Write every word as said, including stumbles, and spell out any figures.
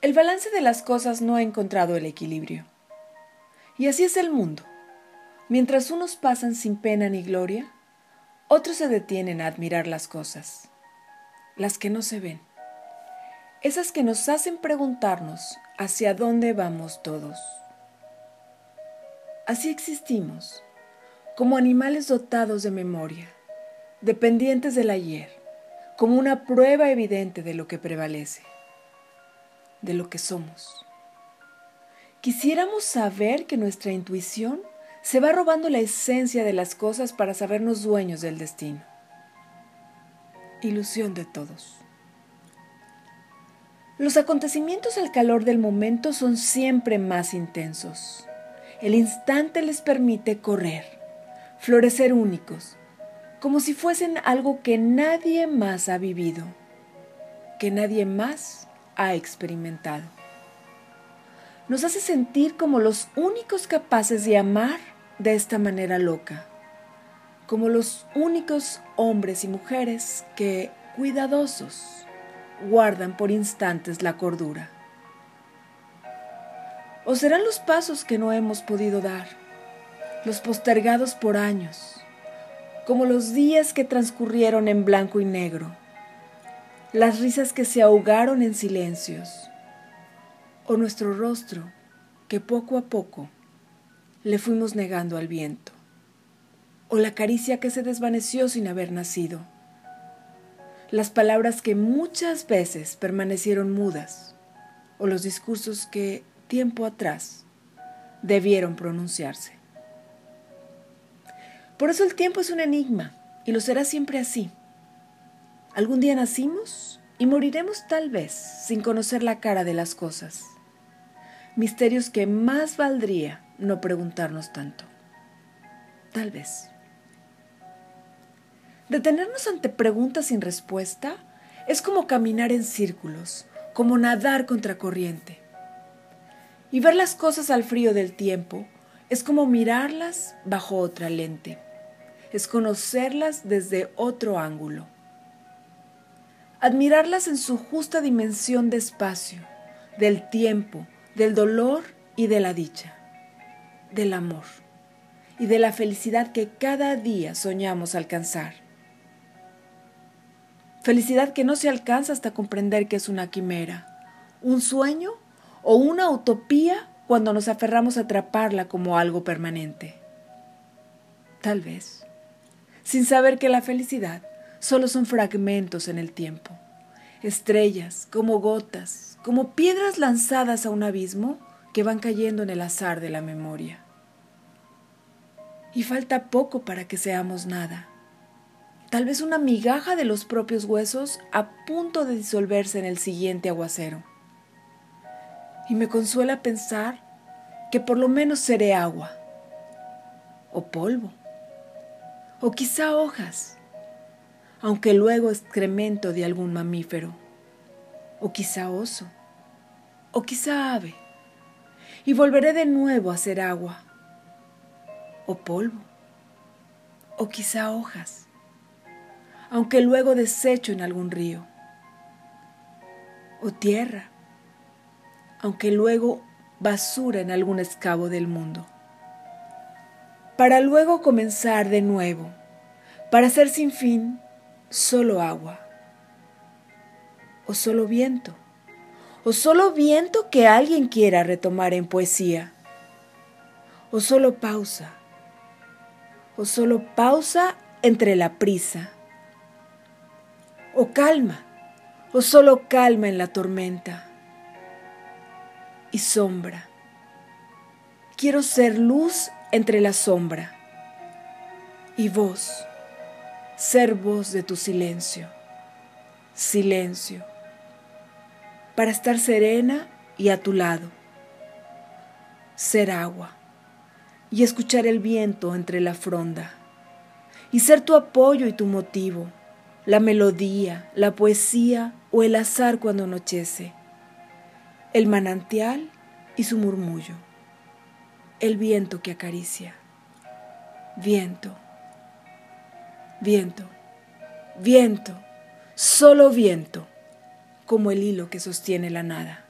El balance de las cosas no ha encontrado el equilibrio. Y así es el mundo. Mientras unos pasan sin pena ni gloria, otros se detienen a admirar las cosas, las que no se ven, esas que nos hacen preguntarnos hacia dónde vamos todos. Así existimos, como animales dotados de memoria, dependientes del ayer, como una prueba evidente de lo que prevalece, de lo que somos. Quisiéramos saber que nuestra intuición se va robando la esencia de las cosas para sabernos dueños del destino. Ilusión de todos. Los acontecimientos al calor del momento son siempre más intensos. El instante les permite correr, florecer únicos, como si fuesen algo que nadie más ha vivido, que nadie más ha experimentado. Nos hace sentir como los únicos capaces de amar de esta manera loca, como los únicos hombres y mujeres que, cuidadosos, guardan por instantes la cordura. ¿O serán los pasos que no hemos podido dar, los postergados por años, como los días que transcurrieron en blanco y negro, las risas que se ahogaron en silencios, o nuestro rostro que poco a poco le fuimos negando al viento, o la caricia que se desvaneció sin haber nacido, las palabras que muchas veces permanecieron mudas, o los discursos que, tiempo atrás, debieron pronunciarse. Por eso el tiempo es un enigma, y lo será siempre así. Algún día nacimos y moriremos tal vez sin conocer la cara de las cosas. Misterios que más valdría no preguntarnos tanto. Tal vez. Detenernos ante preguntas sin respuesta es como caminar en círculos, como nadar contra corriente. Y ver las cosas al frío del tiempo es como mirarlas bajo otra lente, es conocerlas desde otro ángulo. Admirarlas en su justa dimensión de espacio, del tiempo, del dolor y de la dicha, del amor y de la felicidad que cada día soñamos alcanzar. Felicidad que no se alcanza hasta comprender que es una quimera, un sueño o una utopía cuando nos aferramos a atraparla como algo permanente. Tal vez, sin saber que la felicidad solo son fragmentos en el tiempo, estrellas como gotas, como piedras lanzadas a un abismo que van cayendo en el azar de la memoria. Y falta poco para que seamos nada. Tal vez una migaja de los propios huesos a punto de disolverse en el siguiente aguacero. Y me consuela pensar que por lo menos seré agua, o polvo, o quizá hojas, aunque luego excremento de algún mamífero, o quizá oso, o quizá ave, y volveré de nuevo a ser agua, o polvo, o quizá hojas, aunque luego desecho en algún río, o tierra, aunque luego basura en algún escabo del mundo, para luego comenzar de nuevo, para ser sin fin solo agua, o solo viento, o solo viento que alguien quiera retomar en poesía, o solo pausa, o solo pausa entre la prisa, o calma, o solo calma en la tormenta, y sombra. Quiero ser luz entre la sombra, y voz, ser voz de tu silencio, silencio, para estar serena y a tu lado, ser agua, y escuchar el viento entre la fronda, y ser tu apoyo y tu motivo, la melodía, la poesía o el azar cuando anochece, el manantial y su murmullo, el viento que acaricia, viento, viento, viento, solo viento, como el hilo que sostiene la nada.